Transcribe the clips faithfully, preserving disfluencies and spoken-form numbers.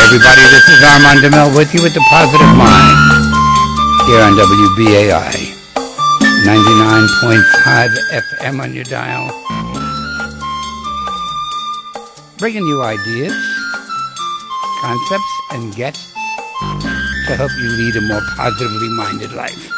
everybody. This is Armand DeMille with you with the Positive Mind here on W B A I ninety-nine point five F M on your dial. Bringing you ideas, concepts, and guests to help you lead a more positively minded life.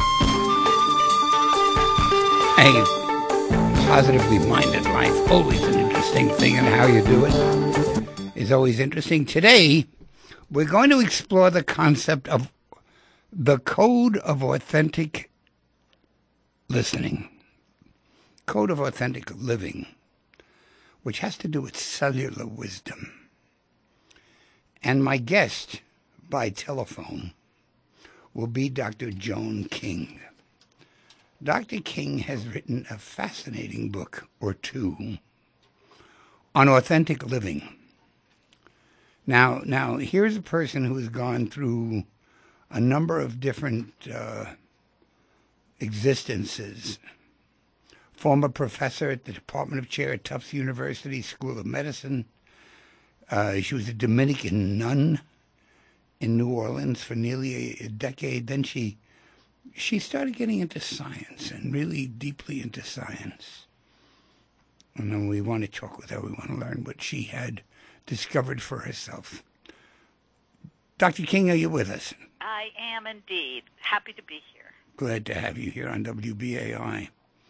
A positively minded life, always an interesting thing, and how you do it is always interesting. Today, we're going to explore the concept of the code of authentic listening, code of authentic living, which has to do with cellular wisdom. And my guest by telephone will be Doctor Joan King. Doctor King has written a fascinating book or two on authentic living. Now, now here's a person who has gone through a number of different uh, existences. Former professor at the Department of Chair at Tufts University School of Medicine. Uh, she was a Dominican nun in New Orleans for nearly a, a decade. Then she she started getting into science and really deeply into science. And then we want to talk with her. We want to learn what she had discovered for herself. Doctor King, are you with us? I am indeed. Happy to be here. Glad to have you here on W B A I.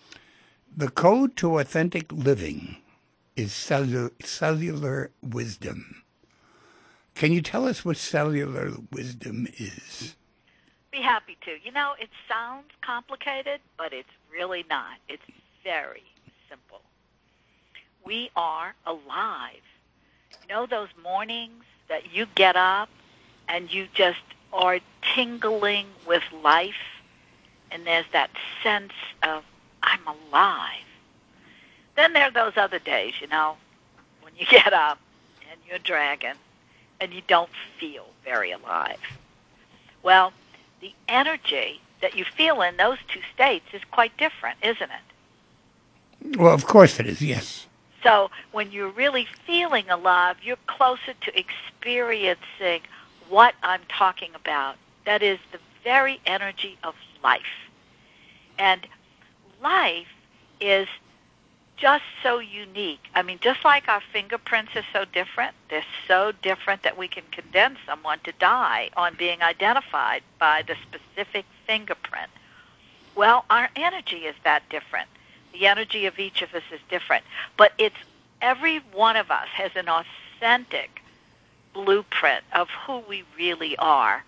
The code to authentic living is cellular, cellular wisdom. Can you tell us what cellular wisdom is? Be happy to. You know, it sounds complicated, but it's really not. It's very simple. We are alive. You know those mornings that you get up and you just are tingling with life, and there's that sense of, I'm alive. Then there are those other days, you know, when you get up and you're dragging and you don't feel very alive. Well, the energy that you feel in those two states is quite different, isn't it? Well, of course it is, yes. So when you're really feeling alive, you're closer to experiencing what I'm talking about. That is the very energy of life. And life is just so unique. I mean, just like our fingerprints are so different, they're so different that we can condemn someone to die on being identified by the specific fingerprint. Well, our energy is that different. The energy of each of us is different. But it's every one of us has an authentic blueprint of who we really are,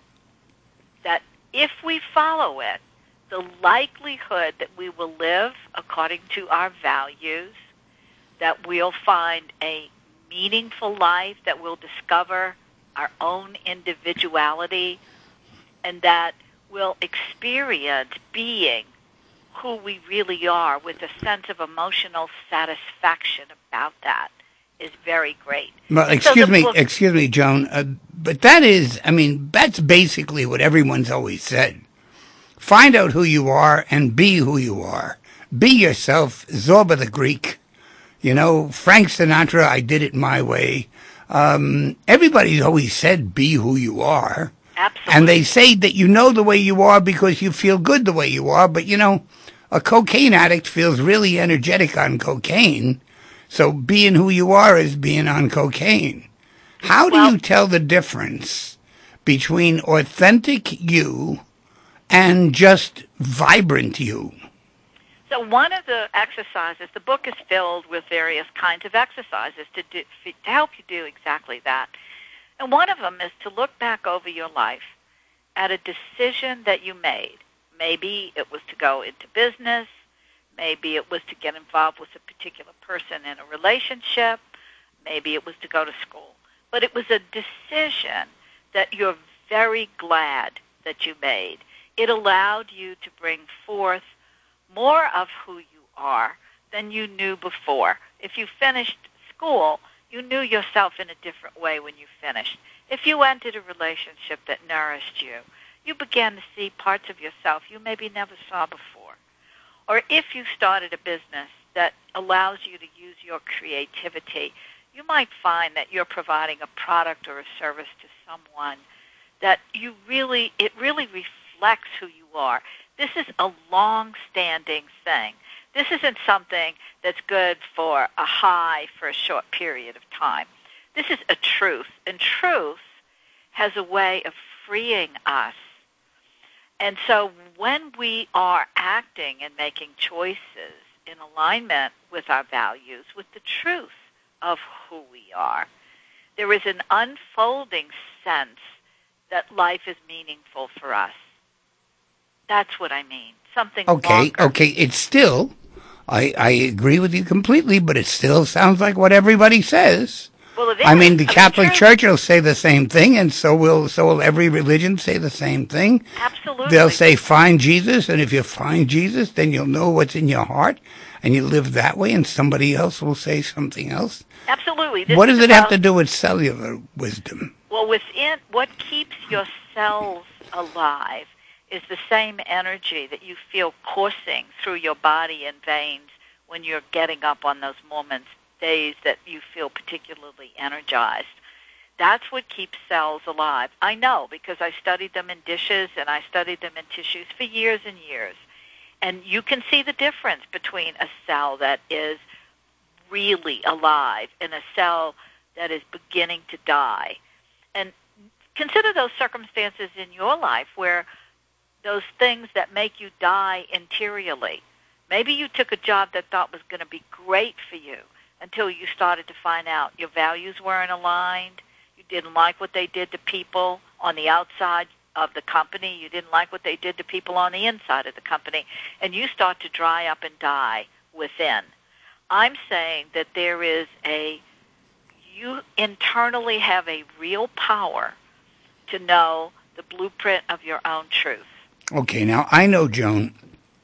that if we follow it, the likelihood that we will live according to our values, that we'll find a meaningful life, that we'll discover our own individuality, and that we'll experience being who we really are with a sense of emotional satisfaction about that is very great. Well, excuse so me, book, excuse me, Joan, uh, but that is, I mean, that's basically what everyone's always said. Find out who you are and be who you are. Be yourself. Zorba the Greek. You know, Frank Sinatra, I did it my way. Um, everybody's always said be who you are. Absolutely. And they say that you know the way you are because you feel good the way you are. But, you know, a cocaine addict feels really energetic on cocaine. So being who you are is being on cocaine. How do well, you tell the difference between authentic you and just vibrant you? So one of the exercises, the book is filled with various kinds of exercises to, do, to help you do exactly that. And one of them is to look back over your life at a decision that you made. Maybe it was to go into business. Maybe it was to get involved with a particular person in a relationship. Maybe it was to go to school. But it was a decision that you're very glad that you made. It allowed you to bring forth more of who you are than you knew before. If you finished school, you knew yourself in a different way when you finished. If you entered a relationship that nourished you, you began to see parts of yourself you maybe never saw before. Or if you started a business that allows you to use your creativity, you might find that you're providing a product or a service to someone that you really, it really reflects who you are. This is a long-standing thing. This isn't something that's good for a high for a short period of time. This is a truth, and truth has a way of freeing us. And so when we are acting and making choices in alignment with our values, with the truth of who we are, there is an unfolding sense that life is meaningful for us. That's what I mean. Something Okay, longer. okay. It's still, I, I agree with you completely, but it still sounds like what everybody says. Well, it is. I mean, the Catholic true. Church will say the same thing, and so will so will every religion say the same thing. Absolutely. They'll say, find Jesus, and if you find Jesus, then you'll know what's in your heart, and you live that way, and somebody else will say something else. Absolutely. This What does is it have about- to do with cellular wisdom? Well, within what keeps your cells alive is the same energy that you feel coursing through your body and veins when you're getting up on those moments, days that you feel particularly energized. That's what keeps cells alive. I know because I studied them in dishes and I studied them in tissues for years and years. And you can see the difference between a cell that is really alive and a cell that is beginning to die. And consider those circumstances in your life where those things that make you die interiorly. Maybe you took a job that thought was going to be great for you until you started to find out your values weren't aligned. You didn't like what they did to people on the outside of the company. You didn't like what they did to people on the inside of the company. And you start to dry up and die within. I'm saying that there is a, you internally have a real power to know the blueprint of your own truth. Okay, now I know, Joan,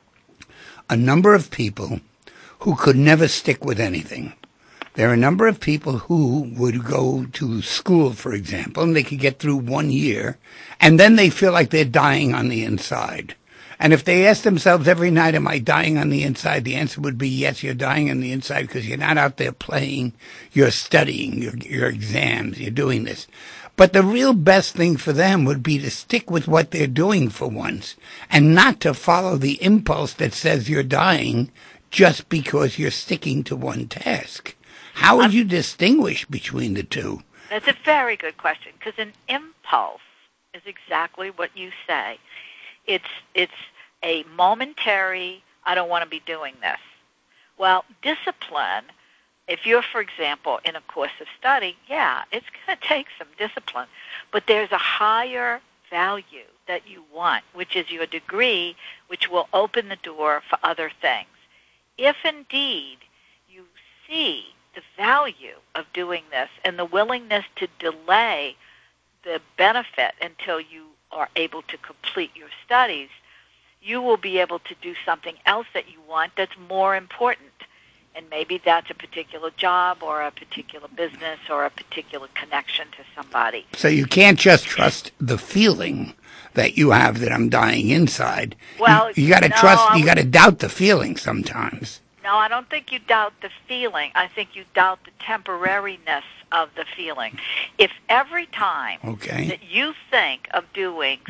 a number of people who could never stick with anything. There are a number of people who would go to school, for example, and they could get through one year, and then they feel like they're dying on the inside. And if they ask themselves every night, am I dying on the inside? The answer would be yes, you're dying on the inside because you're not out there playing, you're studying, your, your exams, you're doing this. But the real best thing for them would be to stick with what they're doing for once and not to follow the impulse that says you're dying just because you're sticking to one task. How would you distinguish between the two? That's a very good question because an impulse is exactly what you say. It's it's a momentary, I don't want to be doing this. Well, discipline, if you're, for example, in a course of study, yeah, it's going to take some discipline. But there's a higher value that you want, which is your degree, which will open the door for other things. If indeed you see the value of doing this and the willingness to delay the benefit until you are able to complete your studies, you will be able to do something else that you want that's more important. And maybe that's a particular job or a particular business or a particular connection to somebody. So you can't just trust the feeling that you have that I'm dying inside. Well, you, you got to no, trust, I you would- got to doubt the feeling sometimes. No, I don't think you doubt the feeling. I think you doubt the temporariness of the feeling. If every time Okay. that you think of doing,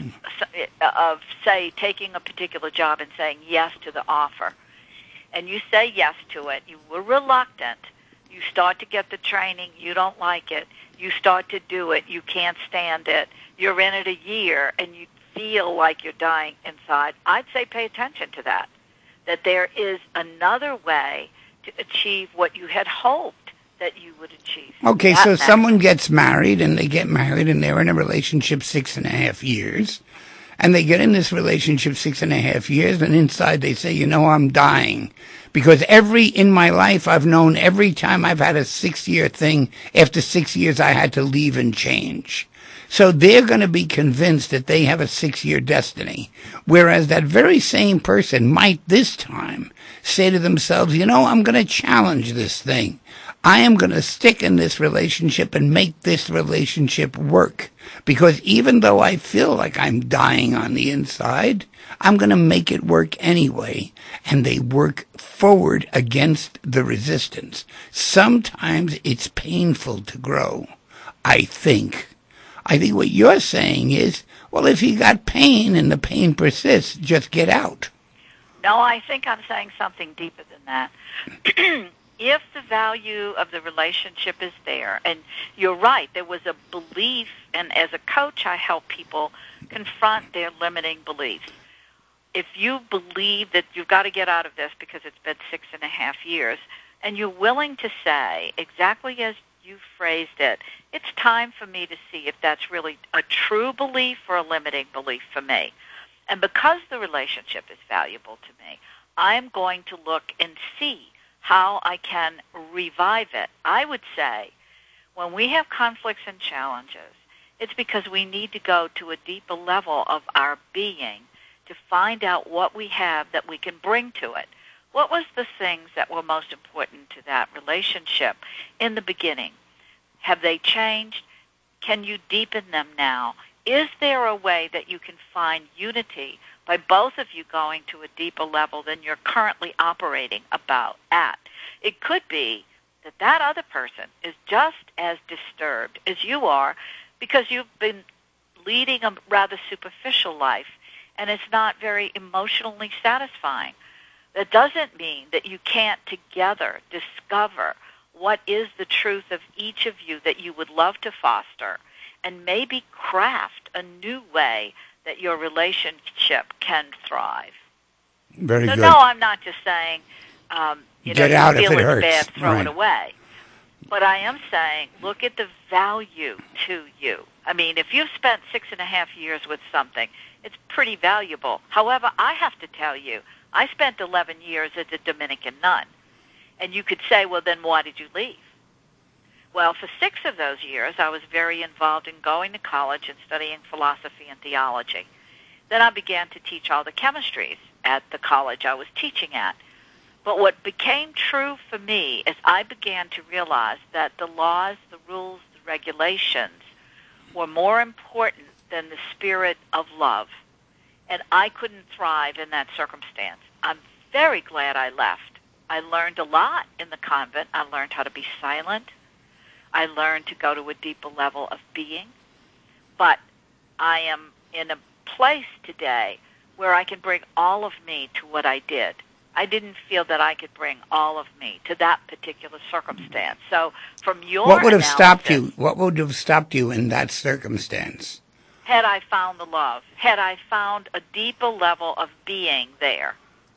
of, say, taking a particular job and saying yes to the offer, and you say yes to it, you were reluctant, you start to get the training, you don't like it, you start to do it, you can't stand it, you're in it a year, and you feel like you're dying inside, I'd say pay attention to that. That there is another way to achieve what you had hoped that you would achieve. Okay, That so matters. someone gets married, and they get married, and they're in a relationship six and a half years, and they get in this relationship six and a half years, and inside they say, you know, I'm dying. Because every, in my life, I've known every time I've had a six-year thing, after six years I had to leave and change. So they're going to be convinced that they have a six-year destiny. Whereas that very same person might this time say to themselves, you know, I'm going to challenge this thing. I am going to stick in this relationship and make this relationship work. Because even though I feel like I'm dying on the inside, I'm going to make it work anyway. And they work forward against the resistance. Sometimes it's painful to grow, I think. I think what you're saying is, well, if you got pain and the pain persists, just get out. No, I think I'm saying something deeper than that. If the value of the relationship is there, and you're right, there was a belief, and as a coach, I help people confront their limiting beliefs. If you believe that you've got to get out of this because it's been six and a half years, and you're willing to say, exactly as you phrased it, it's time for me to see if that's really a true belief or a limiting belief for me. And because the relationship is valuable to me, I'm going to look and see how I can revive it. I would say when we have conflicts and challenges, it's because we need to go to a deeper level of our being to find out what we have that we can bring to it. What was the things that were most important to that relationship in the beginning? Have they changed? Can you deepen them now? Is there a way that you can find unity by both of you going to a deeper level than you're currently operating about at? It could be that that other person is just as disturbed as you are because you've been leading a rather superficial life and it's not very emotionally satisfying. That doesn't mean that you can't together discover what is the truth of each of you that you would love to foster and maybe craft a new way that your relationship can thrive. Very so good. No, I'm not just saying, um, you Get know, out you if feel it it's hurts. bad, throw Right. it away. But I am saying, look at the value to you. I mean, if you've spent six and a half years with something, it's pretty valuable. However, I have to tell you, I spent eleven years as a Dominican nun. And you could say, well, then why did you leave? Well, for six of those years, I was very involved in going to college and studying philosophy and theology. Then I began to teach all the chemistries at the college I was teaching at. But what became true for me is I began to realize that the laws, the rules, the regulations were more important than the spirit of love. And I couldn't thrive in that circumstance. I'm very glad I left. I learned a lot in the convent. I learned how to be silent. I learned to go to a deeper level of being. But I am in a place today where I can bring all of me to what I did. I didn't feel that I could bring all of me to that particular circumstance. So from your What would have analysis, stopped you? What would have stopped you in that circumstance? Had I found the love, had I found a deeper level of being there,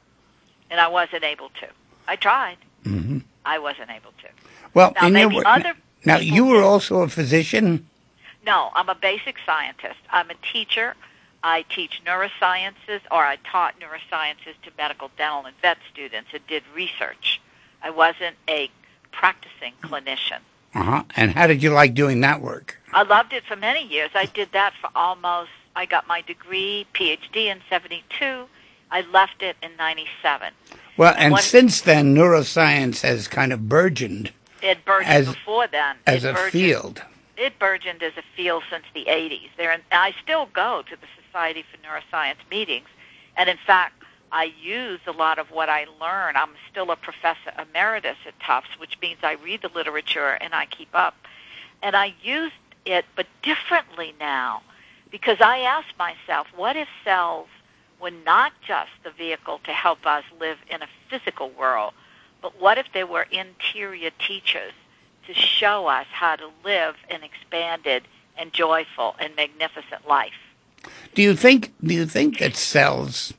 and I wasn't able to. I tried. Mm-hmm. I wasn't able to. Well, now, in maybe your, other now you were did. also a physician? No, I'm a basic scientist. I'm a teacher. I teach neurosciences, or I taught neurosciences to medical, dental, and vet students and did research. I wasn't a practicing clinician. Uh-huh. And how did you like doing that work? I loved it for many years. I did that for almost, I got my degree, P H D in seventy-two. I left it in ninety-seven. Well, and when, since then, neuroscience has kind of burgeoned. It burgeoned as, before then. As it a burgeoned, field. It burgeoned as a field since the eighties. There, I still go to the Society for Neuroscience meetings, and in fact, I use a lot of what I learn. I'm still a professor emeritus at Tufts, which means I read the literature and I keep up. And I use it, but differently now, because I ask myself, what if cells were not just the vehicle to help us live in a physical world, but what if they were interior teachers to show us how to live an expanded and joyful and magnificent life? Do you think, do you think that cells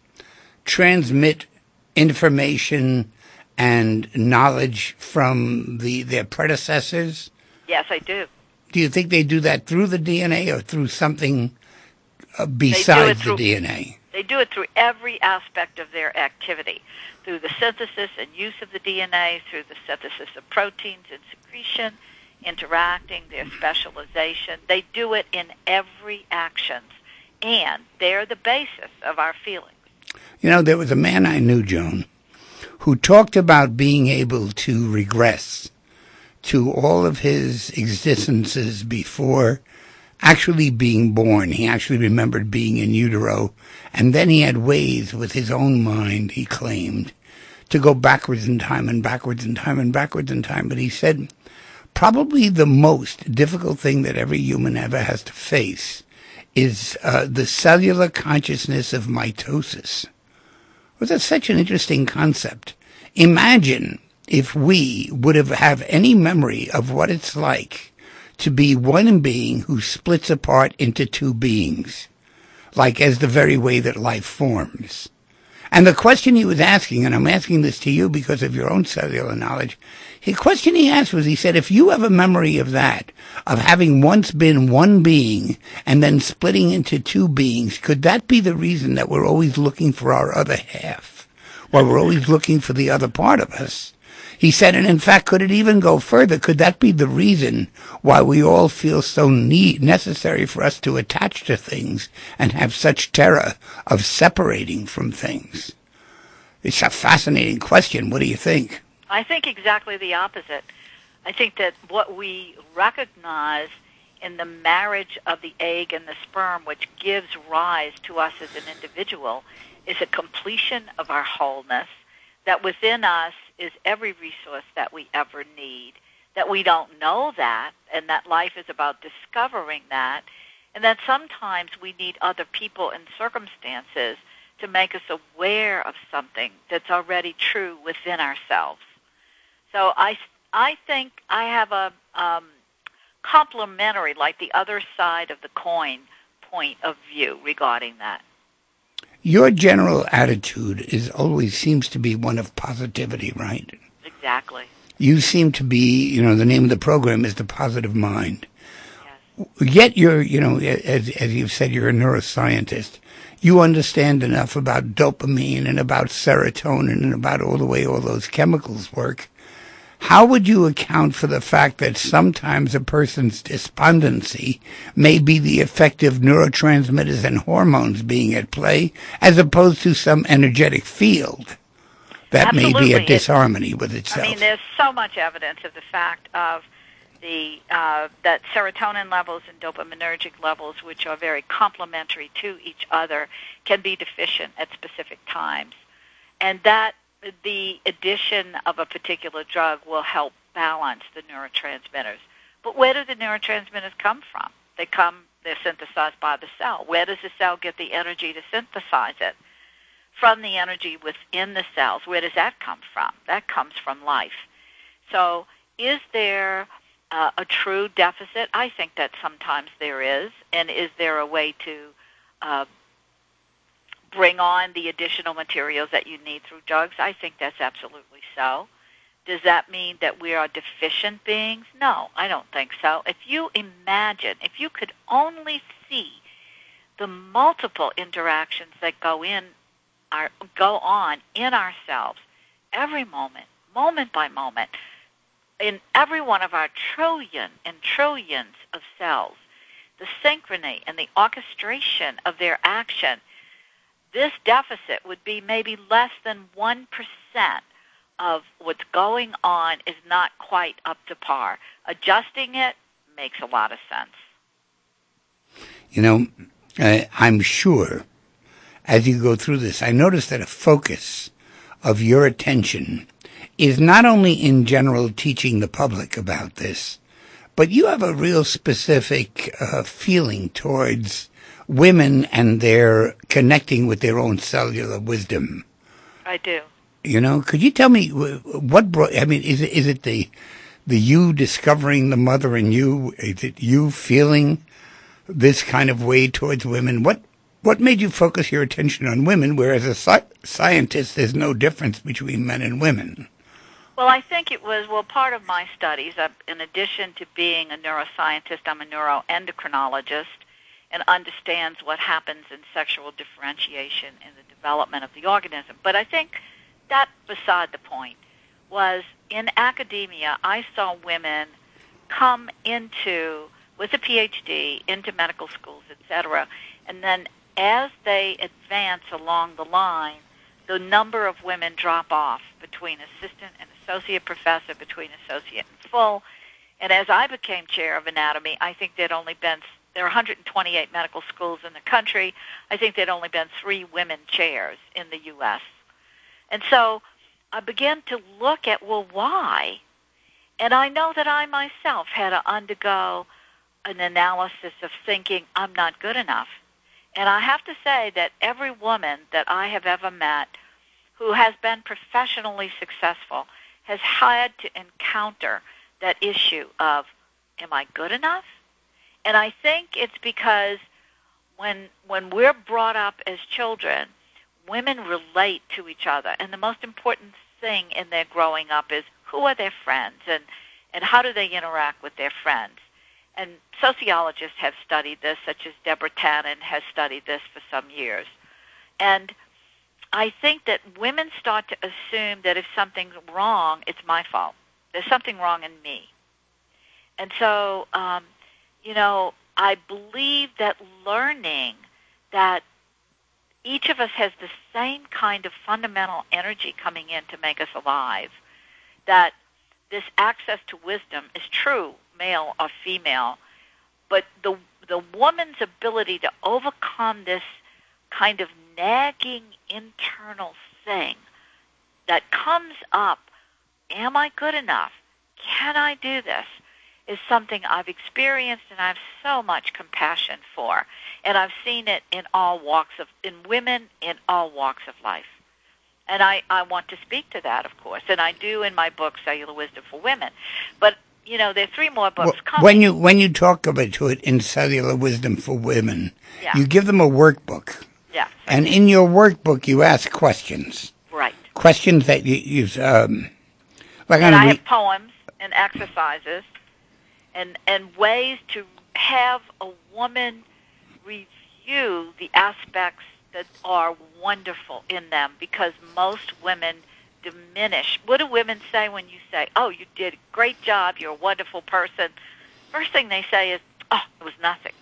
transmit information and knowledge from the their predecessors? Yes, I do. Do you think they do that through the D N A or through something uh, besides through, the D N A? They do it through every aspect of their activity, through the synthesis and use of the D N A, through the synthesis of proteins and secretion, interacting, their specialization. They do it in every action, and they're the basis of our feelings. You know, there was a man I knew, Joan, who talked about being able to regress to all of his existences before actually being born. He actually remembered being in utero, and then he had ways with his own mind, he claimed, to go backwards in time and backwards in time and backwards in time. But he said probably the most difficult thing that every human ever has to face is uh, the cellular consciousness of mitosis. Well, that's such an interesting concept. Imagine if we would have, have any memory of what it's like to be one being who splits apart into two beings, like as the very way that life forms. And the question he was asking, and I'm asking this to you because of your own cellular knowledge, the question he asked was, he said, if you have a memory of that, of having once been one being and then splitting into two beings, could that be the reason that we're always looking for our other half, while we're always looking for the other part of us? He said, and in fact, could it even go further? Could that be the reason why we all feel so need, necessary for us to attach to things and have such terror of separating from things? It's a fascinating question. What do you think? I think exactly the opposite. I think that what we recognize in the marriage of the egg and the sperm, which gives rise to us as an individual, is a completion of our wholeness, that within us is every resource that we ever need, that we don't know that, and that life is about discovering that, and that sometimes we need other people and circumstances to make us aware of something that's already true within ourselves. So I, I think I have a um, complementary, like the other side of the coin, point of view regarding that. Your general attitude is always seems to be one of positivity, right? Exactly. You seem to be, you know, the name of the program is The Positive Mind. Yes. Yet you're, you know, as, as you've said, you're a neuroscientist. You understand enough about dopamine and about serotonin and about all the way all those chemicals work. How would you account for the fact that sometimes a person's despondency may be the effect of neurotransmitters and hormones being at play, as opposed to some energetic field that Absolutely. may be a disharmony with itself? I mean, there's so much evidence of the fact of the uh, that serotonin levels and dopaminergic levels, which are very complementary to each other, can be deficient at specific times, and that the addition of a particular drug will help balance the neurotransmitters. But where do the neurotransmitters come from? They come, they're synthesized by the cell. Where does the cell get the energy to synthesize it? From the energy within the cells. Where does that come from? That comes from life. So is there uh, a true deficit? I think that sometimes there is. And is there a way to uh, bring on the additional materials that you need through drugs? I think that's absolutely so. Does that mean that we are deficient beings? No, I don't think so. If you imagine, if you could only see the multiple interactions that go in, our, go on in ourselves every moment, moment by moment, in every one of our trillion and trillions of cells, the synchrony and the orchestration of their action, this deficit would be maybe less than one percent of what's going on is not quite up to par. Adjusting it makes a lot of sense. You know, uh, I'm sure as you go through this, I notice that a focus of your attention is not only in general teaching the public about this, but you have a real specific uh, feeling towards women and their connecting with their own cellular wisdom. I do. You know, could you tell me what brought, I mean, is it, is it the, the you discovering the mother in you? Is it you feeling this kind of way towards women? What, what made you focus your attention on women, whereas a sci- scientist, there's no difference between men and women? Well, I think it was, well, part of my studies, uh, in addition to being a neuroscientist, I'm a neuroendocrinologist, and understands what happens in sexual differentiation in the development of the organism. But I think that beside the point was in academia, I saw women come into, with a P H D, into medical schools, et cetera, and then as they advance along the line, the number of women drop off between assistant and associate professor, between associate and full, And as I became chair of anatomy, I think there'd only been, there are one hundred twenty-eight medical schools in the country. I think there'd only been three women chairs in the U S And so I began to look at, well, why? And I know that I myself had to undergo an analysis of thinking I'm not good enough. And I have to say that every woman that I have ever met who has been professionally successful has had to encounter that issue of, am I good enough? And I think it's because when when we're brought up as children, women relate to each other. And the most important thing in their growing up is, who are their friends and, and how do they interact with their friends? And sociologists have studied this, such as Deborah Tannen has studied this for some years. And I think that women start to assume that if something's wrong, it's my fault. There's something wrong in me. And so, um, you know, I believe that learning that each of us has the same kind of fundamental energy coming in to make us alive, that this access to wisdom is true, male or female, but the the woman's ability to overcome this kind of nagging internal thing that comes up, am I good enough? Can I do this? Is something I've experienced and I have so much compassion for. And I've seen it in all walks of, in women in all walks of life. And I, I want to speak to that, of course. And I do in my book, Cellular Wisdom for Women. But, you know, there are three more books well, coming. When you, when you talk about it in Cellular Wisdom for Women, yeah. you give them a workbook. Yeah. And in your workbook, you ask questions. Right. Questions that you use. Um, like and I re- have poems and exercises and, and ways to have a woman review the aspects that are wonderful in them, because most women diminish. What do women say when you say, oh, you did a great job, you're a wonderful person? First thing they say is, oh, it was nothing.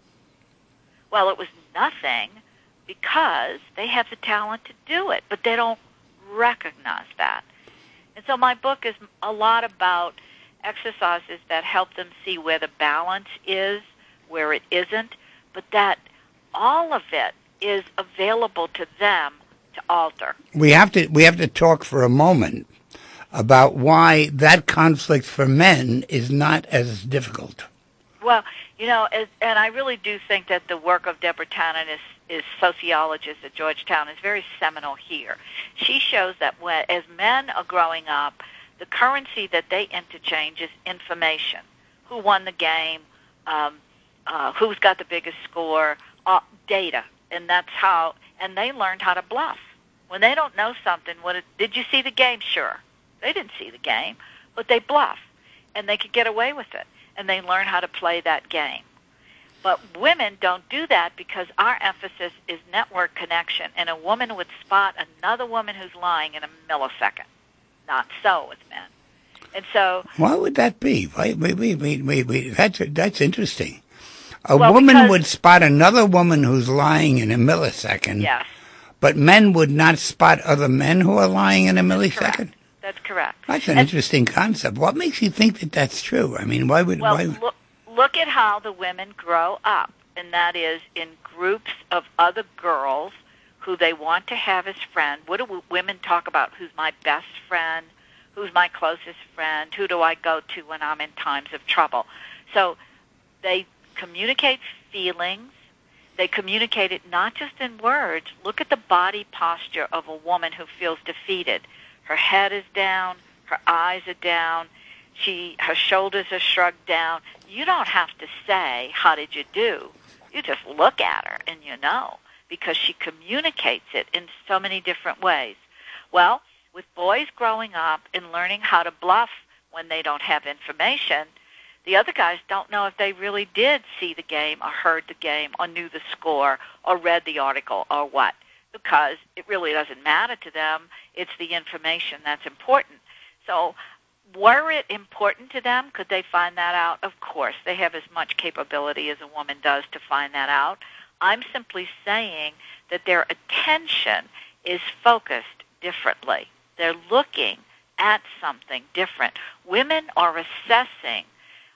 Well, it was nothing because they have the talent to do it, but they don't recognize that. And so my book is a lot about exercises that help them see where the balance is, where it isn't, but that all of it is available to them to alter. We have to we have to talk for a moment about why that conflict for men is not as difficult. Well, you know, as, and I really do think that the work of Deborah Tannen is is sociologist at Georgetown is very seminal here. She shows that when, as men are growing up, the currency that they interchange is information. Who won the game? Um, uh, who's got the biggest score? Uh, data. And that's how, and they learned how to bluff. When they don't know something, what it, did you see the game? Sure. They didn't see the game, but they bluff, and they could get away with it, and they learn how to play that game. But women don't do that because our emphasis is network connection, and a woman would spot another woman who's lying in a millisecond. Not so with men. And so... Why would that be? Wait, wait, wait, wait, wait, wait. That's, that's interesting. A well, woman because, would spot another woman who's lying in a millisecond. Yes. But men would not spot other men who are lying in a That's millisecond? Correct. That's correct. That's an and, interesting concept. What makes you think that that's true? I mean, why would... Well, why... Look, look at how the women grow up, and that is in groups of other girls who they want to have as friends. What do women talk about? Who's my best friend? Who's my closest friend? Who do I go to when I'm in times of trouble? So they communicate feelings. They communicate it not just in words. Look at the body posture of a woman who feels defeated. Her head is down. Her eyes are down. She, her shoulders are shrugged down. You don't have to say, how did you do? You just look at her and you know, because she communicates it in so many different ways. Well, with boys growing up and learning how to bluff when they don't have information, the other guys don't know if they really did see the game or heard the game or knew the score or read the article or what, because it really doesn't matter to them. It's the information that's important. So were it important to them, could they find that out? Of course. They have as much capability as a woman does to find that out. I'm simply saying that their attention is focused differently. They're looking at something different. Women are assessing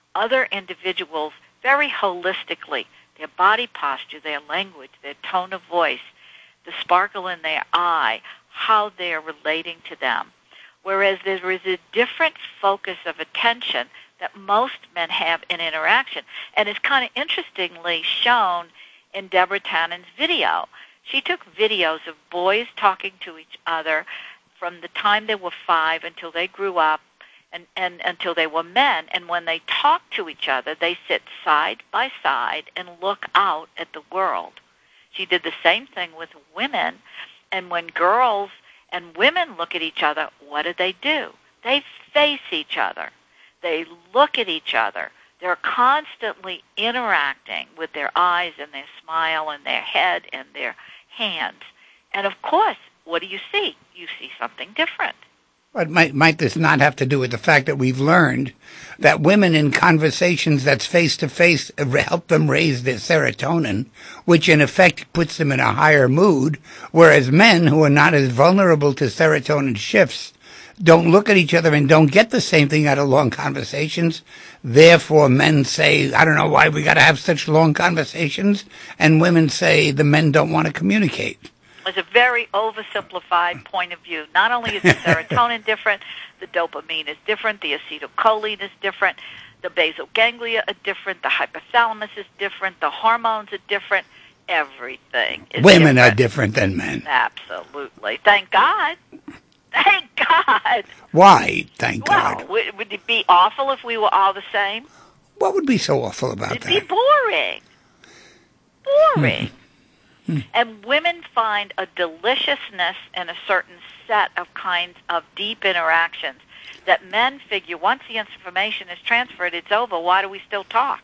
other individuals very holistically, their body posture, their language, their tone of voice, the sparkle in their eye, how they're relating to them. Whereas there is a different focus of attention that most men have in interaction. And it's kind of interestingly shown in Deborah Tannen's video. She took videos of boys talking to each other from the time they were five until they grew up and, and until they were men. And when they talk to each other, they sit side by side and look out at the world. She did the same thing with women. And when girls and women look at each other, what do they do? They face each other. They look at each other. They're constantly interacting with their eyes and their smile and their head and their hands. And of course, what do you see? You see something different. But might, might this not have to do with the fact that we've learned that women in conversations that's face-to-face help them raise their serotonin, which in effect puts them in a higher mood, whereas men who are not as vulnerable to serotonin shifts don't look at each other and don't get the same thing out of long conversations. Therefore, men say, I don't know why we got to have such long conversations, and women say the men don't want to communicate. It's a very oversimplified point of view. Not only is the serotonin different, the dopamine is different, the acetylcholine is different, the basal ganglia are different, the hypothalamus is different, the hormones are different, everything is Women different. are different than men. Absolutely. Thank God. Thank God. Why, thank well, God? Would, would it be awful if we were all the same? What would be so awful about It'd that? It'd be boring. Boring. Hmm. And women find a deliciousness in a certain set of kinds of deep interactions that men figure once the information is transferred, it's over. Why do we still talk?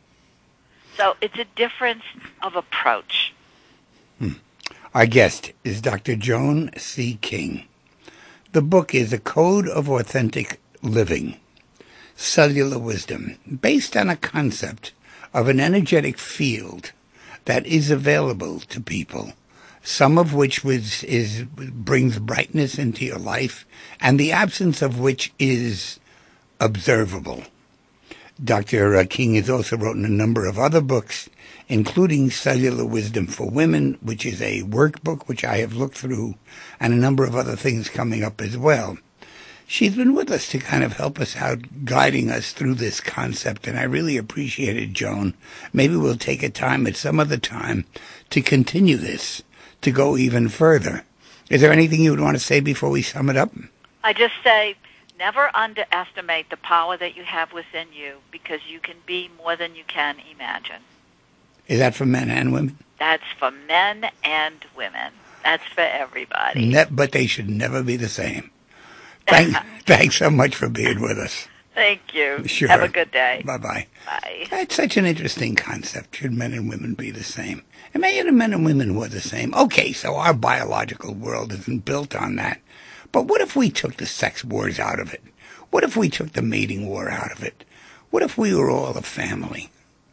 So it's a difference of approach. Hmm. Our guest is Doctor Joan C. King. The book is A Code of Authentic Living, Cellular Wisdom, based on a concept of an energetic field that is available to people, some of which was, is, brings brightness into your life, and the absence of which is observable. Doctor King has also written a number of other books, including Cellular Wisdom for Women, which is a workbook which I have looked through, and a number of other things coming up as well. She's been with us to kind of help us out, guiding us through this concept, and I really appreciate it, Joan. Maybe we'll take a time at some other time to continue this, to go even further. Is there anything you would want to say before we sum it up? I just say, never underestimate the power that you have within you, because you can be more than you can imagine. Is that for men and women? That's for men and women. That's for everybody. Ne- but they should never be the same. Thank, thanks so much for being with us. Thank you. Sure. Have a good day. Bye-bye. Bye. That's such an interesting concept. Should men and women be the same? Imagine men and women were the same. Okay, so our biological world isn't built on that. But what if we took the sex wars out of it? What if we took the mating war out of it? What if we were all a family?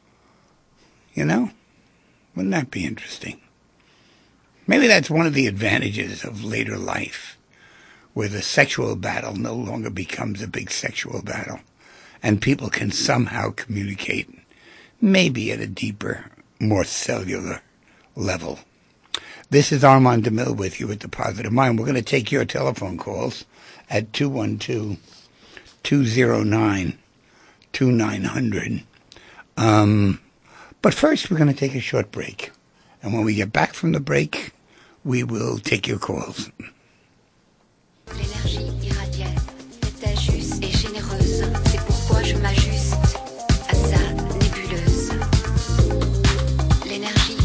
You know? Wouldn't that be interesting? Maybe that's one of the advantages of later life, where the sexual battle no longer becomes a big sexual battle, and people can somehow communicate, maybe at a deeper, more cellular level. This is Armand DeMille with you at The Positive Mind. We're going to take your telephone calls at two one two, two zero nine, two nine zero zero. Um, but first, we're going to take a short break. And when we get back from the break, we will take your calls. L'énergie irradiée était juste et généreuse. C'est pourquoi je m'ajuste à sa nébuleuse. L'énergie,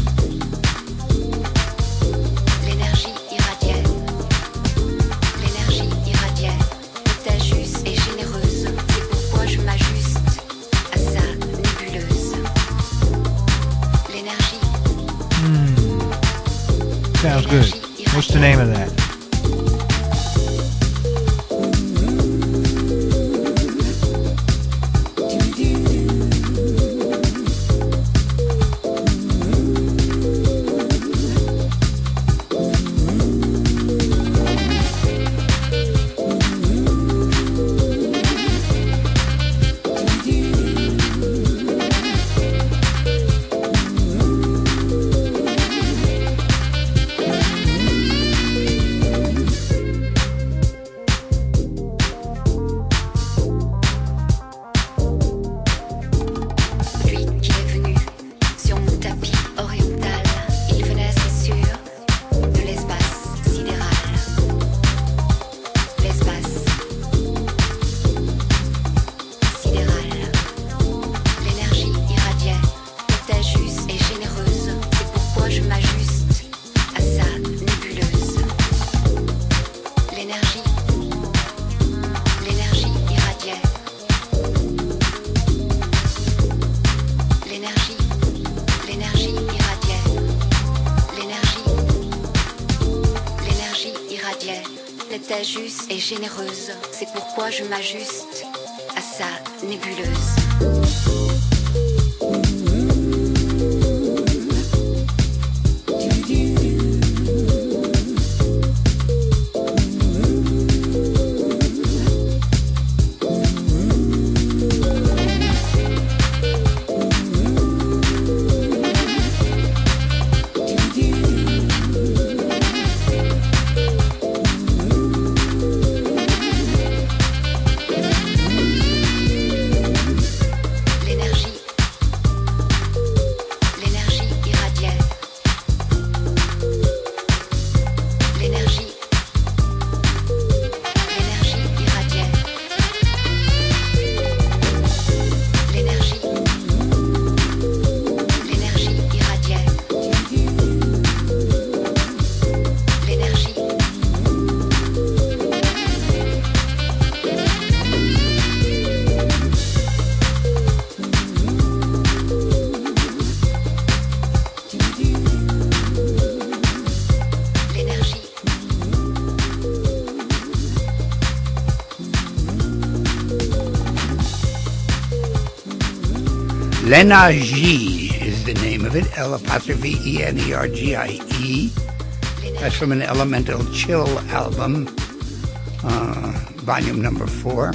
l'énergie irradiée, l'énergie irradiée était juste et généreuse. C'est pourquoi je m'ajuste à sa nébuleuse. L'énergie. Hmm. Sounds good. What's the name of that? L'énergie était juste et généreuse. C'est pourquoi je m'ajuste à sa nébuleuse. L'Energie is the name of it, L apostrophe E N E R G I E. That's from an Elemental Chill album, uh, volume number four.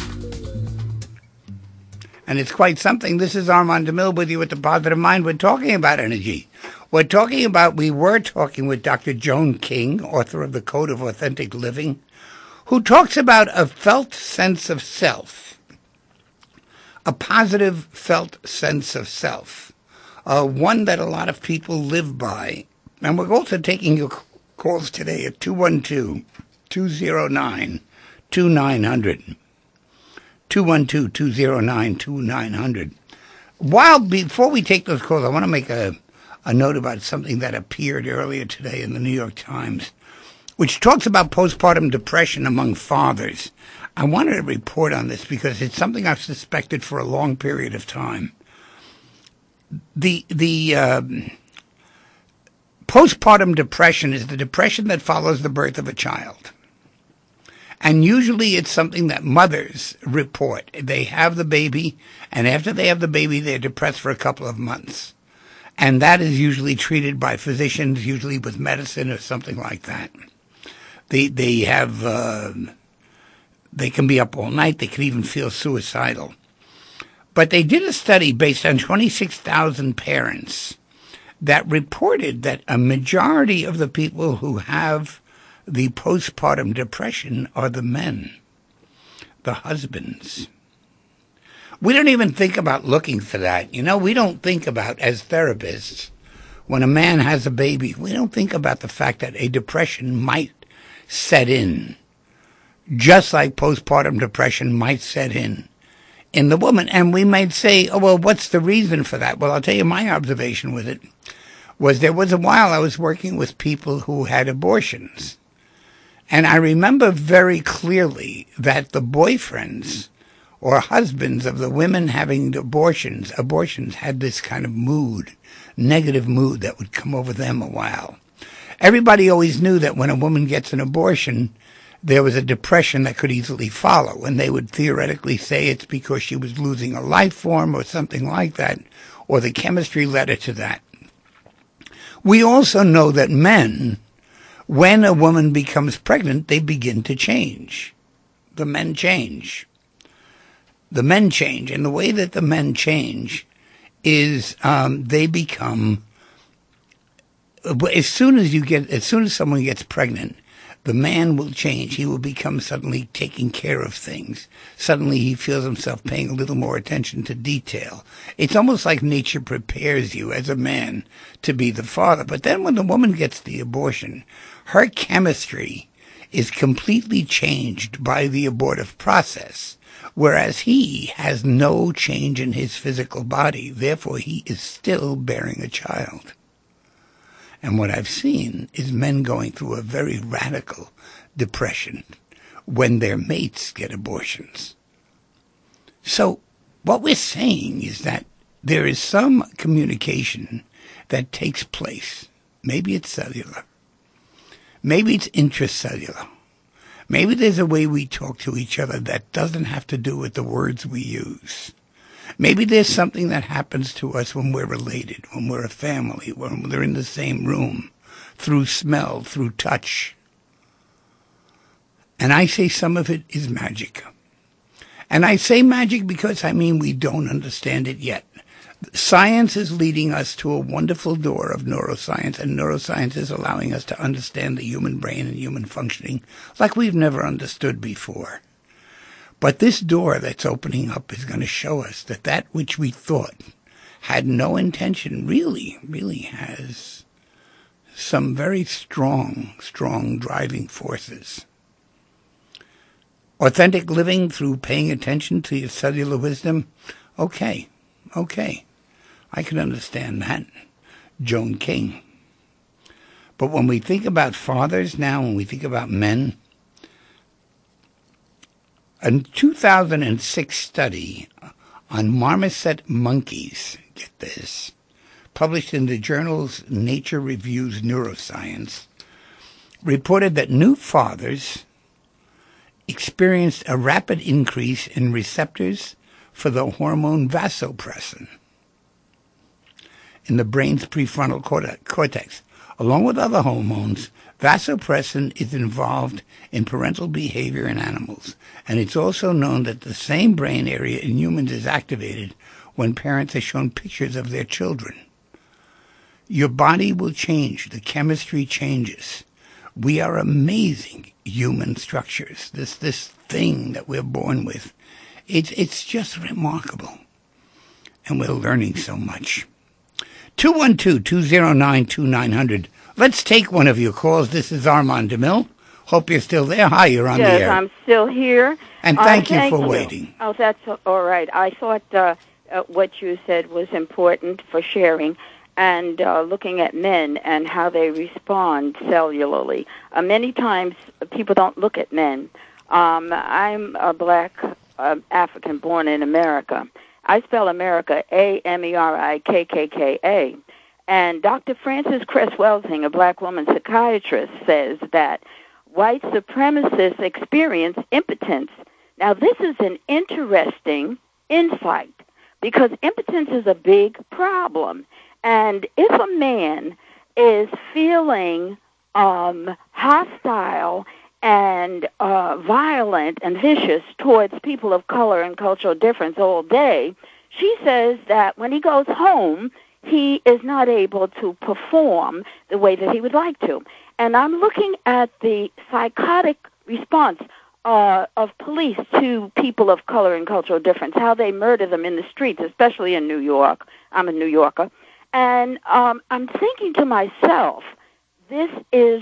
And it's quite something. This is Armand DeMille with you at The Positive Mind. We're talking about energy. We're talking about, we were talking with Doctor Joan King, author of The Code of Authentic Living, who talks about a felt sense of self. A positive felt sense of self, uh, one that a lot of people live by. And we're also taking your calls today at two one two, two zero nine, two nine zero zero. two one two, two zero nine, two nine zero zero. While, before we take those calls, I want to make a, a note about something that appeared earlier today in the New York Times, which talks about postpartum depression among fathers. I wanted to report on this because it's something I've suspected for a long period of time. The the um, postpartum depression is the depression that follows the birth of a child. And usually it's something that mothers report. They have the baby, and after they have the baby, they're depressed for a couple of months. And that is usually treated by physicians, usually with medicine or something like that. They, they have... Uh, They can be up all night. They can even feel suicidal. But they did a study based on twenty-six thousand parents that reported that a majority of the people who have the postpartum depression are the men, the husbands. We don't even think about looking for that. You know, we don't think about, as therapists, when a man has a baby, we don't think about the fact that a depression might set in, just like postpartum depression might set in in the woman. And we might say, oh, well, what's the reason for that? Well, I'll tell you my observation with it was there was a while I was working with people who had abortions. And I remember very clearly that the boyfriends or husbands of the women having abortions, abortions had this kind of mood, negative mood that would come over them a while. Everybody always knew that when a woman gets an abortion, there was a depression that could easily follow, and they would theoretically say it's because she was losing a life form or something like that, or the chemistry led her to that. We also know that men, when a woman becomes pregnant, they begin to change. The men change. The men change, and the way that the men change is um, they become, as soon as you get, as soon as someone gets pregnant, the man will change. He will become suddenly taking care of things. Suddenly he feels himself paying a little more attention to detail. It's almost like nature prepares you as a man to be the father. But then when the woman gets the abortion, her chemistry is completely changed by the abortive process, whereas he has no change in his physical body. Therefore, he is still bearing a child. And what I've seen is men going through a very radical depression when their mates get abortions. So what we're saying is that there is some communication that takes place. Maybe it's cellular. Maybe it's intracellular. Maybe there's a way we talk to each other that doesn't have to do with the words we use. Maybe there's something that happens to us when we're related, when we're a family, when we're in the same room, through smell, through touch. And I say some of it is magic. And I say magic because I mean we don't understand it yet. Science is leading us to a wonderful door of neuroscience, and neuroscience is allowing us to understand the human brain and human functioning like we've never understood before. But this door that's opening up is going to show us that that which we thought had no intention really, really has some very strong, strong driving forces. Authentic living through paying attention to your cellular wisdom? Okay, okay. I can understand that. Joan King. But when we think about fathers now, when we think about men, a two thousand six study on marmoset monkeys, get this, published in the journals Nature Reviews Neuroscience, reported that new fathers experienced a rapid increase in receptors for the hormone vasopressin in the brain's prefrontal cortex. Along with other hormones, vasopressin is involved in parental behavior in animals, and it's also known that the same brain area in humans is activated when parents are shown pictures of their children. Your body will change. The chemistry changes. We are amazing human structures. This this thing that we're born with, it's it's just remarkable, and we're learning so much. two one two, two zero nine, two nine zero zero. Let's take one of your calls. This is Armand DeMille. Hope you're still there. Hi, you're on yes, the air. Yes, I'm still here. And thank uh, you thank for you. waiting. Oh, that's all right. I thought uh, uh, what you said was important for sharing and uh, looking at men and how they respond cellularly. Uh, many times people don't look at men. Um, I'm a black uh, African born in America. I spell America A M E R I K K K A. And Doctor Frances Cress Welsing, a black woman psychiatrist, says that white supremacists experience impotence. Now, this is an interesting insight because impotence is a big problem. And if a man is feeling um, hostile and uh, violent and vicious towards people of color and cultural difference all day, she says that when he goes home, he is not able to perform the way that he would like to. And I'm looking at the psychotic response uh, of police to people of color and cultural difference, how they murder them in the streets, especially in New York. I'm a New Yorker. And um, I'm thinking to myself, this is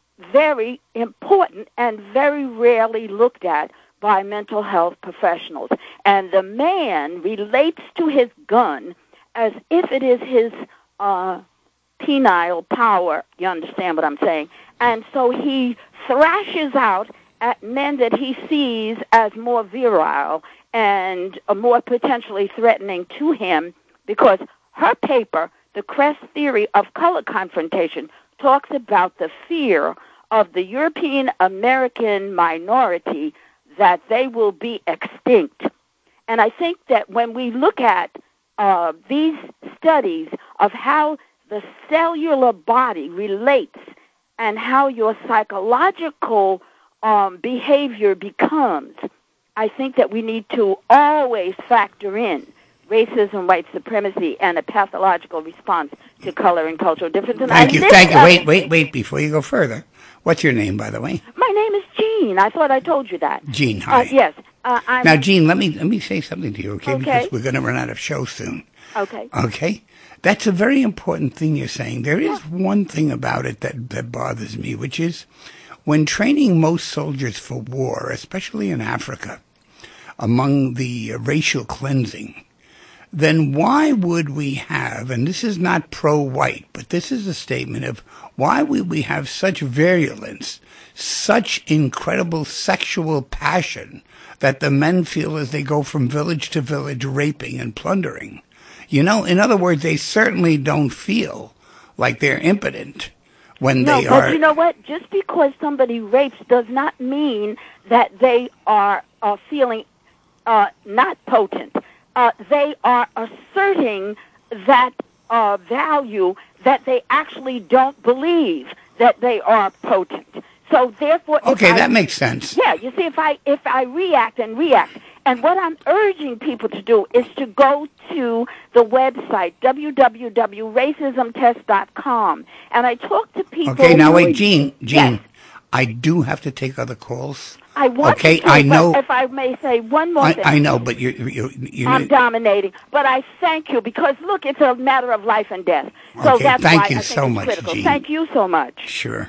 very important and very rarely looked at by mental health professionals. And the man relates to his gun as if it is his uh, penile power. You understand what I'm saying? And so he thrashes out at men that he sees as more virile and uh, more potentially threatening to him, because her paper, The Cress Theory of Color Confrontation, talks about the fear of the European American minority that they will be extinct. And I think that when we look at uh, these studies of how the cellular body relates and how your psychological um, behavior becomes, I think that we need to always factor in racism, white supremacy, and a pathological response to color and cultural difference. And thank I you, thank you. Wait, wait, wait, before you go further. What's your name, by the way? My name is Jean. I thought I told you that. Jean, hi. Uh, yes. Uh, I'm now, Jean, let me let me say something to you, okay? Okay. Because we're going to run out of show soon. Okay. Okay? That's a very important thing you're saying. There is one thing about it that, that bothers me, which is when training most soldiers for war, especially in Africa, among the uh, racial cleansing, then why would we have, and this is not pro-white, but this is a statement of why would we have such virulence, such incredible sexual passion that the men feel as they go from village to village raping and plundering? You know, in other words, they certainly don't feel like they're impotent when no, they but are. you know what? Just because somebody rapes does not mean that they are uh, feeling uh, not potent. Uh, they are asserting that uh, value that they actually don't believe that they are potent. So therefore, if Okay, I, that makes sense. Yeah, you see, if I if I react and react, and what I'm urging people to do is to go to the website w w w dot racism test dot com, and I talk to people. Okay, now who- wait, Jean, Jean, Yes. I do have to take other calls. I want okay, you to, I know. but if I may say one more I, thing. I know, but you're you're, you're I'm dominating, but I thank you because look, it's a matter of life and death. So Okay, that's thank why you I think so it's much, critical. Jean. Thank you so much. Sure.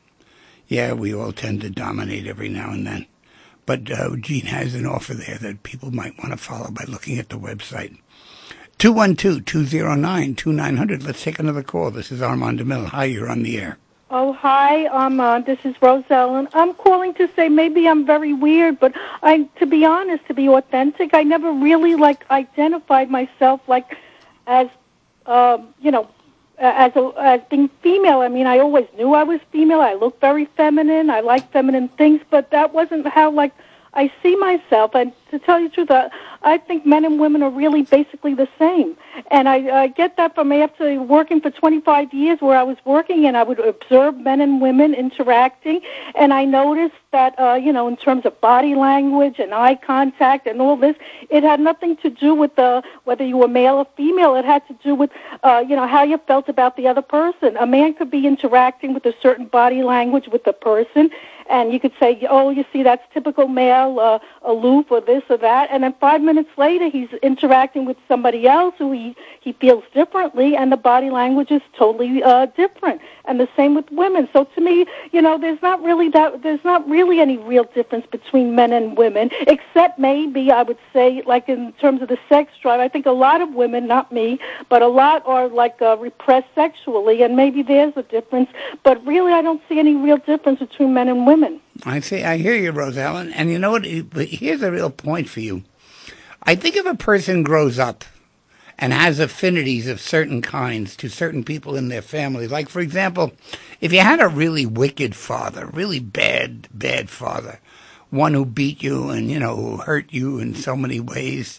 Yeah, we all tend to dominate every now and then. But uh, Jean has an offer there that people might want to follow by looking at the website. two one two, two zero nine, two nine zero zero. Let's take another call. This is Armand DeMille. Hi, you're on the air. Oh, hi, Armand. This is Roselle, and I'm calling to say maybe I'm very weird, but I, to be honest, to be authentic, I never really, like, identified myself, like, as, um, you know, as a, as being female. I mean, I always knew I was female. I look very feminine. I like feminine things, but that wasn't how, like, I see myself. And to tell you the truth, I, I think men and women are really basically the same. And I, I get that from after working for twenty-five years where I was working and I would observe men and women interacting. And I noticed that, uh, you know, in terms of body language and eye contact and all this, it had nothing to do with the, whether you were male or female. It had to do with, uh, you know, how you felt about the other person. A man could be interacting with a certain body language with the person, and you could say, oh, you see, that's typical male, uh, aloof or this or that. And then five minutes later, he's interacting with somebody else who he, he feels differently, and the body language is totally uh, different. And the same with women. So to me, you know, there's not really that, there's not really any real difference between men and women, except maybe I would say, like in terms of the sex drive, I think a lot of women, not me, but a lot are like uh, repressed sexually, and maybe there's a difference. But really, I don't see any real difference between men and women. I see. I hear you, Roselle. And, and you know what? Here's a real point for you. I think if a person grows up and has affinities of certain kinds to certain people in their family, like, for example, if you had a really wicked father, really bad, bad father, one who beat you and, you know, who hurt you in so many ways,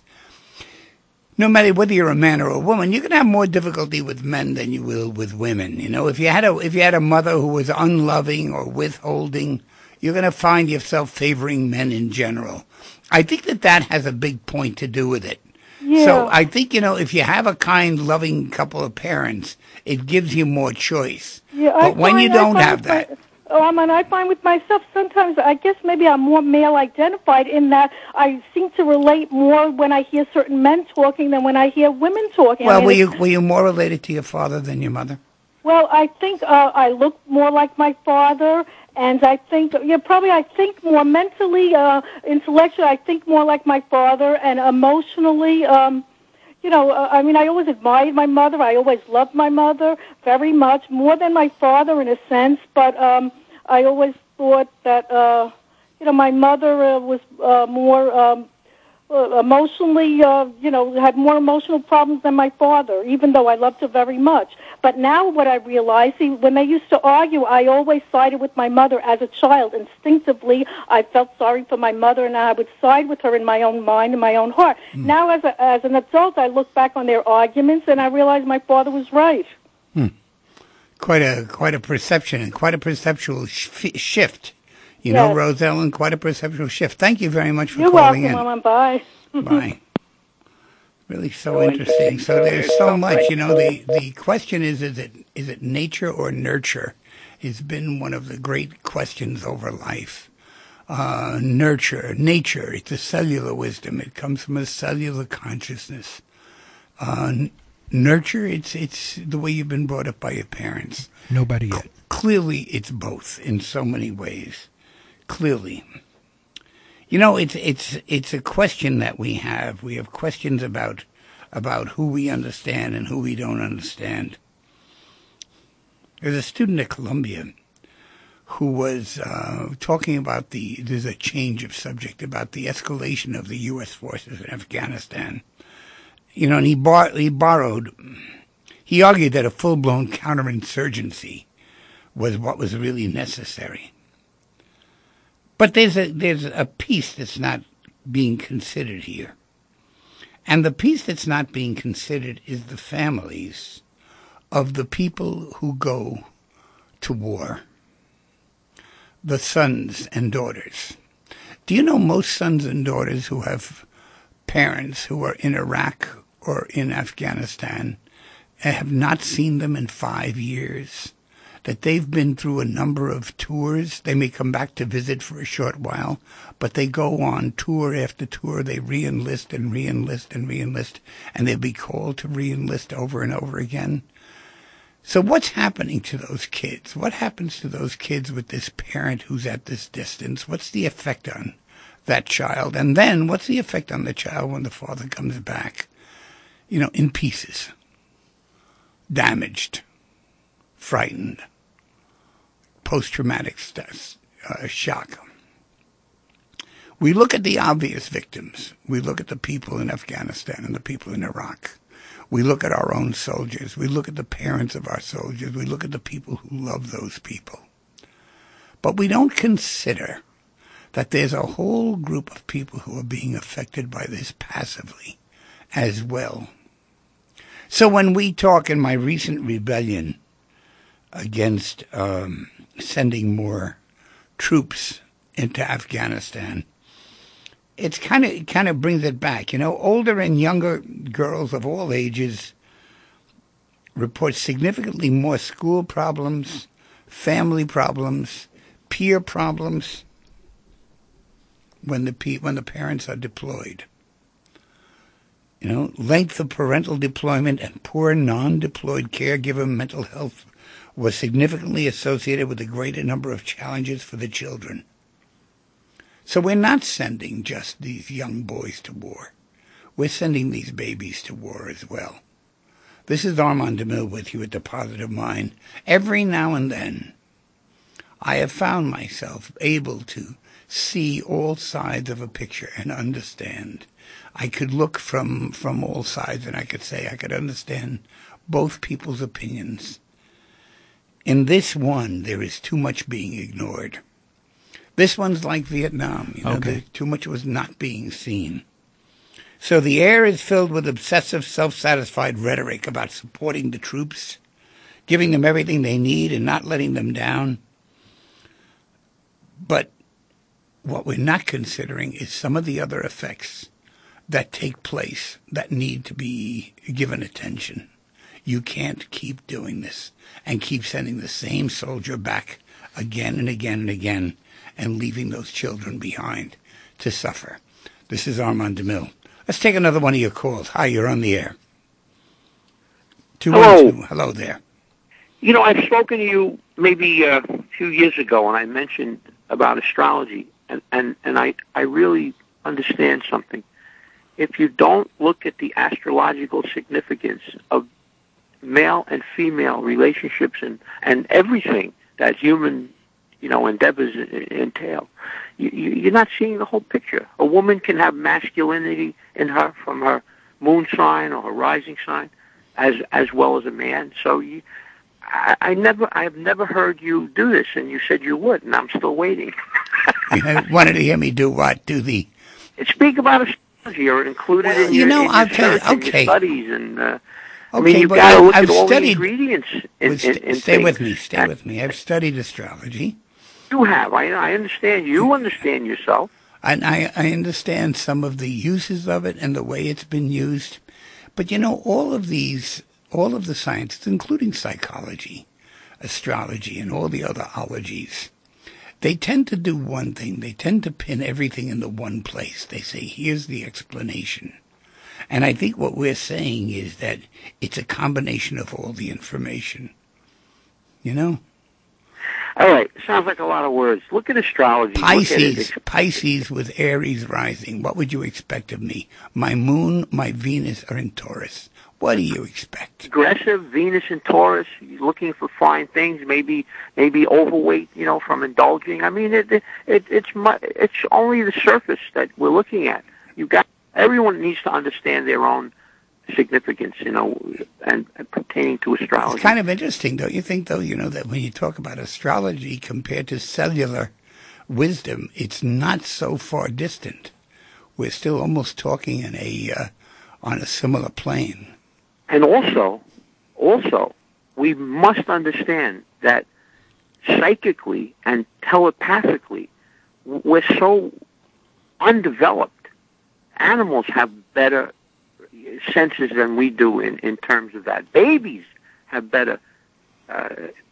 no matter whether you're a man or a woman, you can have more difficulty with men than you will with women. You know, if you had a, if you had a mother who was unloving or withholding, you're going to find yourself favoring men in general. I think that that has a big point to do with it. Yeah. So I think, you know, if you have a kind, loving couple of parents, it gives you more choice. Yeah, but I when find, you don't I have find, that... Oh, I mean, I find with myself sometimes, I guess maybe I'm more male-identified in that I seem to relate more when I hear certain men talking than when I hear women talking. Well, I mean, were you were you more related to your father than your mother? Well, I think uh, I look more like my father, and I think, yeah, probably I think more mentally, uh, intellectually, I think more like my father, and emotionally, um, you know, uh, I mean, I always admired my mother. I always loved my mother very much, more than my father in a sense, but um, I always thought that, uh, you know, my mother uh, was uh, more um, uh, emotionally, uh, you know, had more emotional problems than my father, even though I loved her very much. But now what I realize, see, when they used to argue, I always sided with my mother as a child. Instinctively, I felt sorry for my mother, and I would side with her in my own mind and my own heart. Mm. Now, as a, as an adult, I look back on their arguments, and I realize my father was right. Hmm. Quite a quite a perception and quite a perceptual sh- shift. You yes. know, Roselle, and quite a perceptual shift. Thank you very much for You're calling welcome, in. Mama. Bye. Bye. Really so interesting. So there's so much, you know, the, the question is, is it is it nature or nurture? It's been one of the great questions over life. Uh, nurture, nature, it's a cellular wisdom. It comes from a cellular consciousness. Uh, n- nurture, it's it's the way you've been brought up by your parents. Nobody yet. C- clearly, it's both in so many ways. Clearly. You know, it's it's it's a question that we have. We have questions about about who we understand and who we don't understand. There's a student at Columbia who was uh, talking about the, there's a change of subject, about the escalation of the U S forces in Afghanistan. You know, and he, bar, he borrowed, he argued that a full-blown counterinsurgency was what was really necessary. But there's a there's a piece that's not being considered here. And the piece that's not being considered is the families of the people who go to war, the sons and daughters. Do you know most sons and daughters who have parents who are in Iraq or in Afghanistan and have not seen them in five years, that they've been through a number of tours? They may come back to visit for a short while, but they go on tour after tour. They re-enlist and re-enlist and re-enlist, and they'll be called to re-enlist over and over again. So what's happening to those kids? What happens to those kids with this parent who's at this distance? What's the effect on that child? And then what's the effect on the child when the father comes back, you know, in pieces, damaged, frightened, post-traumatic st- uh, shock? We look at the obvious victims. We look at the people in Afghanistan and the people in Iraq. We look at our own soldiers. We look at the parents of our soldiers. We look at the people who love those people. But we don't consider that there's a whole group of people who are being affected by this passively as well. So when we talk in my recent rebellion against um, sending more troops into Afghanistan, it's kind of it kind of brings it back. You know, older and younger girls of all ages report significantly more school problems, family problems, peer problems when the pe- when the parents are deployed. You know, length of parental deployment and poor non-deployed caregiver mental health was significantly associated with a greater number of challenges for the children. So we're not sending just these young boys to war. We're sending these babies to war as well. This is Armand DeMille with you at The Positive Mind. Every now and then, I have found myself able to see all sides of a picture and understand. I could look from, from all sides and I could say I could understand both people's opinions. In this one, there is too much being ignored. This one's like Vietnam. You know, Okay. Too much was not being seen. So the air is filled with obsessive, self-satisfied rhetoric about supporting the troops, giving them everything they need and not letting them down. But what we're not considering is some of the other effects that take place that need to be given attention. You can't keep doing this and keep sending the same soldier back again and again and again and leaving those children behind to suffer. This is Armand DeMille. Let's take another one of your calls. Hi, you're on the air. two one two. Hello there. You know, I've spoken to you maybe uh, a few years ago, and I mentioned about astrology, and, and, and I, I really understand something. If you don't look at the astrological significance of male and female relationships and, and everything that human, you know, endeavors entail, you, you, you're not seeing the whole picture. A woman can have masculinity in her from her moon sign or her rising sign, as as well as a man. So you, I, I never, I have never heard you do this, and you said you would, and I'm still waiting. You wanted to hear me do what? Do the speak about astrology or include it well, in you your, know, in I'll your tell you, search and okay. your studies, and uh, I Okay, mean, you've but got to I- look I've at all studied- the ingredients. In, Well, in, st- in stay things. with me, stay with me. I've studied astrology. You have. I, I understand. You understand yourself. And I, I understand some of the uses of it and the way it's been used. But, you know, all of these, all of the sciences, including psychology, astrology, and all the other ologies, they tend to do one thing. They tend to pin everything into one place. They say, here's the explanation. And I think what we're saying is that it's a combination of all the information. You know? All right. Sounds like a lot of words. Look at astrology. Look at Pisces, it. Pisces with Aries rising. What would you expect of me? My moon, my Venus are in Taurus. What do you expect? Aggressive, Venus and Taurus, looking for fine things, maybe maybe overweight, you know, from indulging. I mean, it, it, it it's mu- it's only the surface that we're looking at. You got everyone needs to understand their own significance, you know, and, and pertaining to astrology. It's kind of interesting, don't you think, though, you know, that when you talk about astrology compared to cellular wisdom, it's not so far distant. We're still almost talking in a uh, on a similar plane. And also, also, we must understand that psychically and telepathically, we're so undeveloped. Animals have better senses than we do in, in terms of that. Babies have better uh,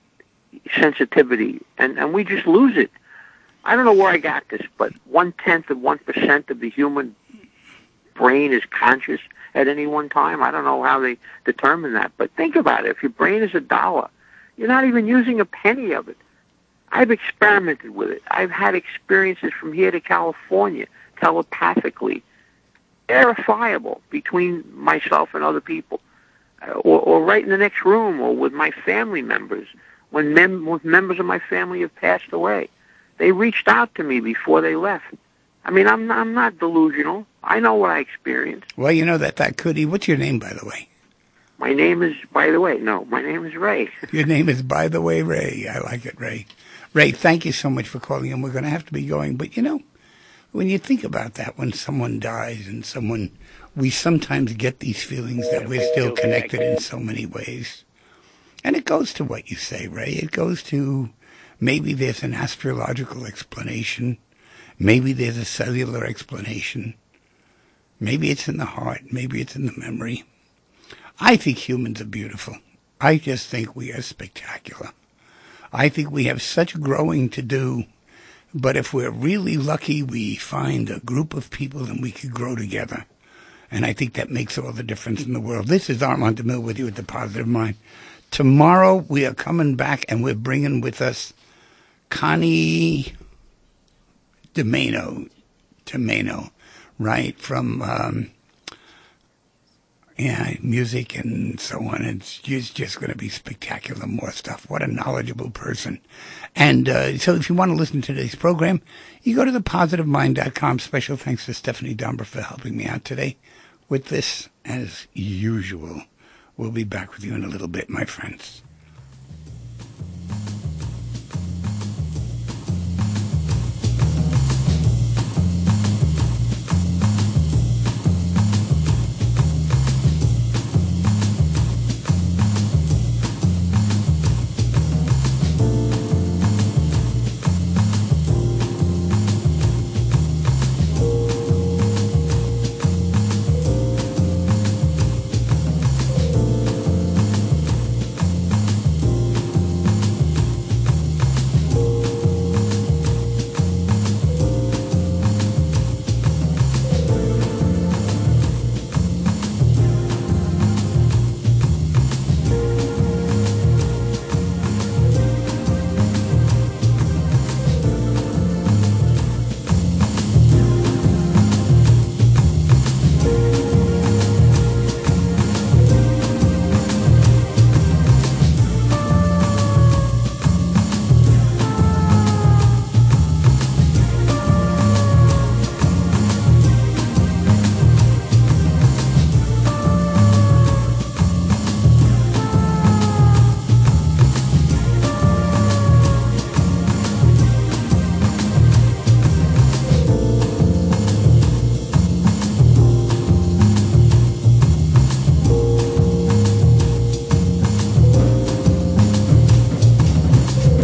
sensitivity, and, and we just lose it. I don't know where I got this, but one-tenth of one percent of the human brain is conscious at any one time. I don't know how they determine that, but think about it. If your brain is a dollar, you're not even using a penny of it. I've experimented with it. I've had experiences from here to California telepathically, verifiable between myself and other people, or, or right in the next room, or with my family members. When mem- when members of my family have passed away, they reached out to me before they left. I mean, I'm not, I'm not delusional. I know what I experienced. Well, you know that that could be. What's your name, by the way? My name is, by the way, no, my name is Ray. Your name is, by the way, Ray. I like it, Ray. Ray, thank you so much for calling in. We're going to have to be going. But, you know, when you think about that, when someone dies and someone, we sometimes get these feelings that we're still connected in so many ways. And it goes to what you say, Ray. It goes to maybe there's an astrological explanation. Maybe there's a cellular explanation. Maybe it's in the heart. Maybe it's in the memory. I think humans are beautiful. I just think we are spectacular. I think we have such growing to do. But if we're really lucky, we find a group of people and we could grow together. And I think that makes all the difference in the world. This is Armand DeMille with you at The Positive Mind. Tomorrow we are coming back and we're bringing with us Connie DeMano, DeMano, right, from um, yeah, music and so on. It's just, just going to be spectacular, more stuff. What a knowledgeable person. And uh, so if you want to listen to today's program, you go to the positive mind dot com. Special thanks to Stephanie Domber for helping me out today with this, as usual. We'll be back with you in a little bit, my friends.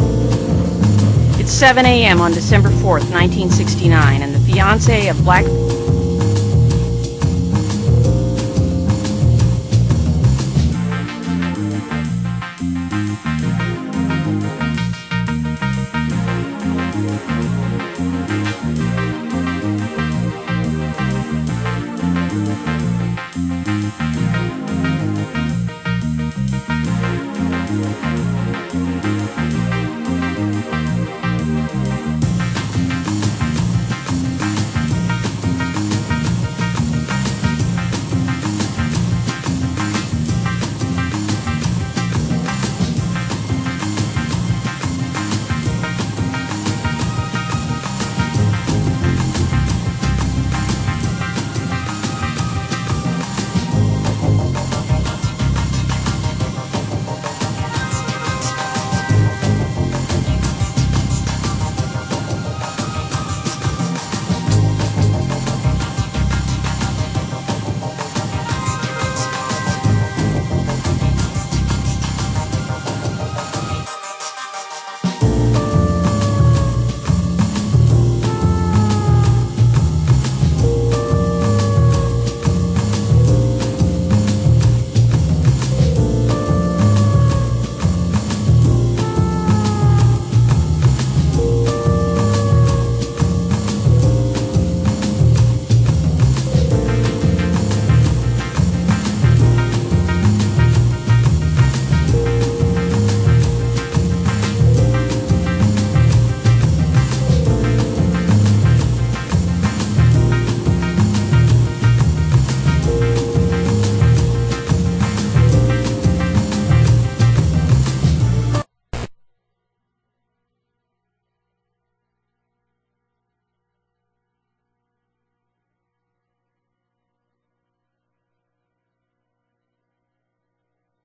seven a.m. on December fourth, nineteen sixty-nine, and the fiancé of Black